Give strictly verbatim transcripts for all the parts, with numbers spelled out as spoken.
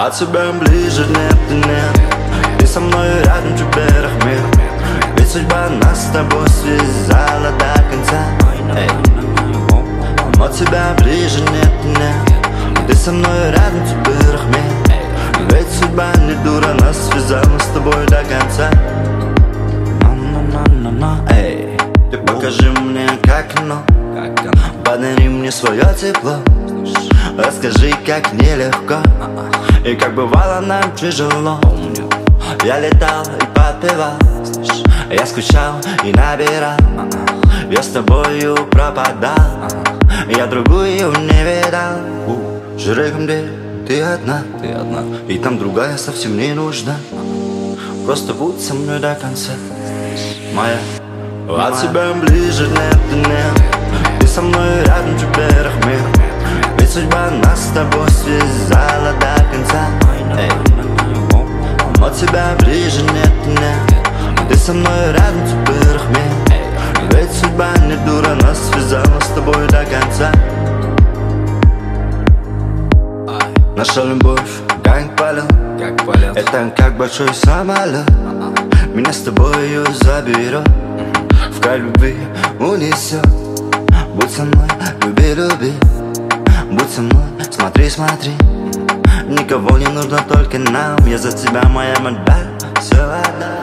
От тебя ближе нет и нет. Ты со мной рядом, теперь мир. Ведь судьба нас с тобой связала до конца. Эй. От тебя ближе нет и нет. Ты со мной рядом, теперь мир. Ведь судьба не дура, нас связала с тобой до конца. Эй. Ты покажи мне, как оно. Подари мне свое тепло. Расскажи, как нелегко и как бывало нам тяжело. Я летал и подпевал, я скучал и набирал. Я с тобою пропадал, я другую не видал. Жиреком, где ты одна, ты одна, и там другая совсем не нужна. Просто будь со мной до конца, моя. От тебя ближе нет и нет. Ты со мной рядом, теперь мир. Ведь судьба нас с тобой связала до конца. Эй. От тебя ближе нет и нет. Ты со мной рядом, теперь мир. Ведь судьба не дура, нас связала с тобой до конца. Наша любовь как полет, как полет. Это как большой самолет. Меня с тобою заберет, в край любви унесет. Будь со мной, люби, люби. Будь со мной, смотри, смотри. Никого не нужно, только нам. Я за тебя, моя модель, все одна.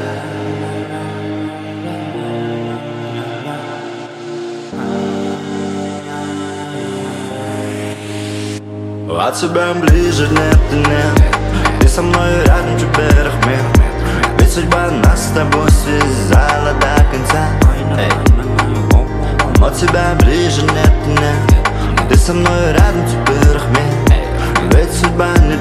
От тебя ближе нет и нет. Ты со мной рядом, теперь мир. Ведь судьба нас с тобой связала до конца. Эй. От тебя ближе нет и нет. Ты со мной рядом, теперь мир. Ведь судьба не